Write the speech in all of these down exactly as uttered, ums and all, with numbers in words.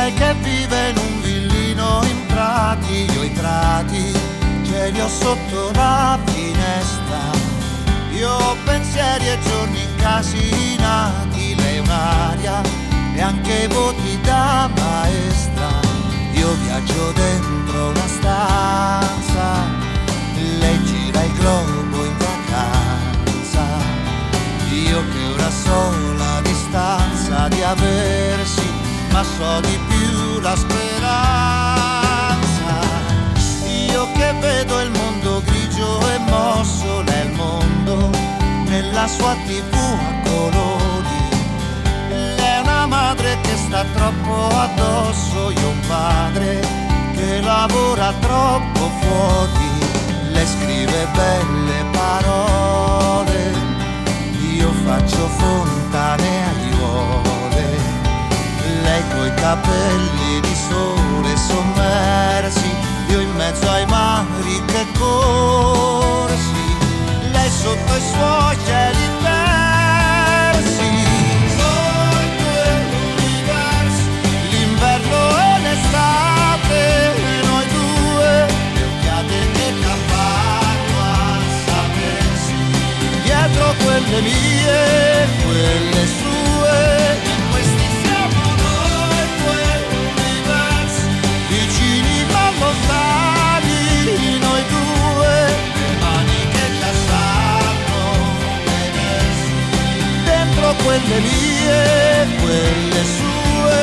lei che vive in un villino in prati, io i prati ce li ho sotto la finestra. Io ho pensieri e giorni incasinati, lei un'aria e anche voti da maestra. Io viaggio dentro una stanza, lei gira il globo in vacanza. Io che ora so la distanza di aversi, ma so di più la speranza. Io che vedo il mondo grigio e mosso, lei il mondo nella sua tivù a colori. Lei è una madre che sta troppo addosso, io un padre che lavora troppo fuori. Lei scrive belle parole, io faccio fontane aiuole. Lei coi capelli di sole sommersi, io in mezzo ai mari che corsi. Lei sotto i suoi cieli persi. Noi due universi, l'inverno e l'estate, noi due, le occhiate che campano a sapersi. Dietro quelle mie, quelle sue, in questi siamo noi due universi, vicini ma lontani, noi due, le mani che già sanno vedersi. Dentro quelle mie, quelle sue.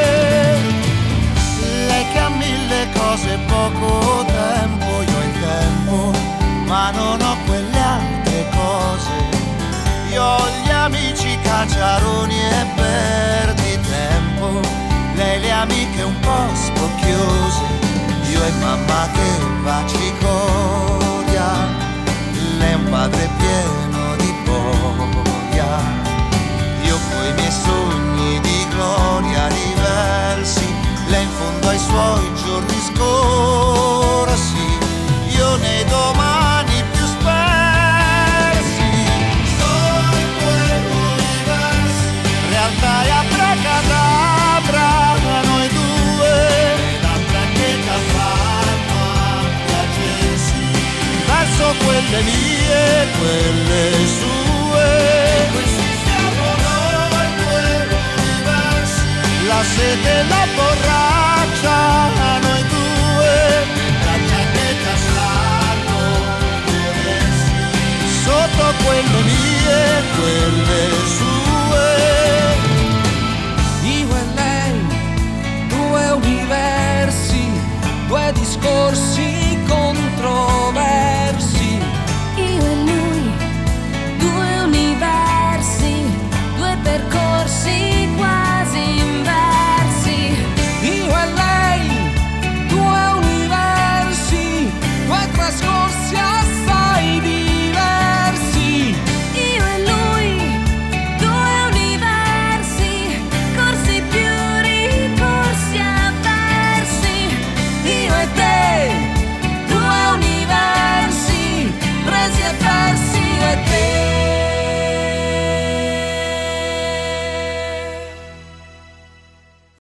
Lei che ha mille cose, poco tempo, io ho il tempo, ma non ho quelle altre cose. Io ho gli amici cacciaroni e perdi tempo, lei le amiche un po' spocchiose, io e mamma che va cicoria, lei è un padre pieno di voglia. Io coi miei sogni di gloria diversi, lei in fondo ai suoi giorni scorsi, io nei domani più spersi. Noi due universi, realtà e abracadabra, noi due, le labbra che già fanno a piacersi. Verso quelle mie, quelle sue, questi siamo noi due universi, la sete e la borraccia,